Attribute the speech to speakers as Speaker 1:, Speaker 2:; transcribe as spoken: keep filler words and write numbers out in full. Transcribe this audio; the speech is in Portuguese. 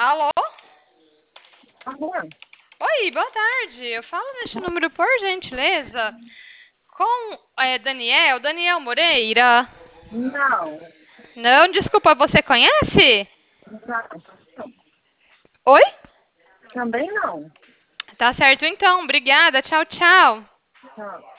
Speaker 1: Alô?
Speaker 2: Alô?
Speaker 1: Oi, boa tarde. Eu falo neste número por gentileza com é, Daniel, Daniel Moreira.
Speaker 2: Não,
Speaker 1: Não, desculpa, você conhece?
Speaker 2: não,
Speaker 1: Oi?
Speaker 2: também não.
Speaker 1: Tá certo então, obrigada. Tchau, tchau.
Speaker 2: Não.